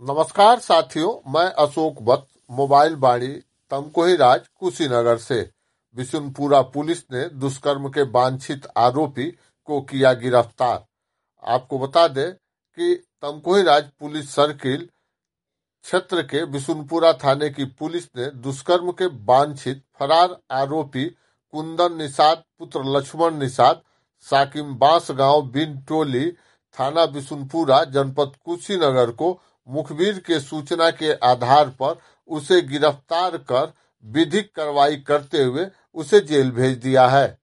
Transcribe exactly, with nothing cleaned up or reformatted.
नमस्कार साथियों, मैं अशोक वत्स मोबाइल बाड़ी तमकोही राज कुशीनगर से। बिशुनपुरा पुलिस ने दुष्कर्म के वांछित आरोपी को किया गिरफ्तार। आपको बता दें कि तमकोही राज पुलिस सर्किल क्षेत्र के बिशुनपुरा थाने की पुलिस ने दुष्कर्म के वांछित फरार आरोपी कुंदन निषाद पुत्र लक्ष्मण निषाद साकिम बांस गांव बिन टोली थाना बिशुनपुरा जनपद कुशीनगर को मुखबिर के सूचना के आधार पर उसे गिरफ्तार कर विधिक कार्रवाई करते हुए उसे जेल भेज दिया है।